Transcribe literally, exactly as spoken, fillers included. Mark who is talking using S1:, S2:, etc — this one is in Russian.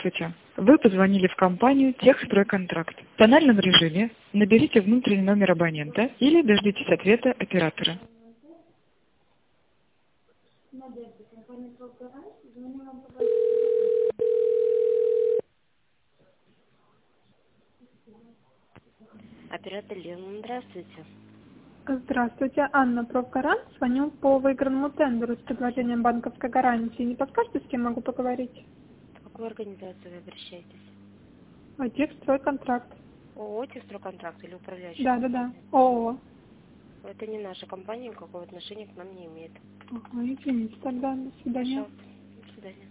S1: Здравствуйте. Вы позвонили в компанию «Техстройконтракт». В тональном режиме наберите внутренний номер абонента или дождитесь ответа оператора.
S2: Оператор Лена, здравствуйте.
S3: Здравствуйте, Анна Профгарант. Звоню по выигранному тендеру с предложением банковской гарантии. Не подскажете, с кем могу поговорить?
S2: В какую организацию вы обращаетесь?
S3: А, Техстройконтракт.
S2: ООО «Техстройконтракт» или управляющая
S3: Да, да, да.
S2: компания?
S3: ООО.
S2: Это не наша компания, никакого отношения к нам не имеет.
S3: Ага, извините тогда. До свидания.
S2: Пожалуйста. До свидания.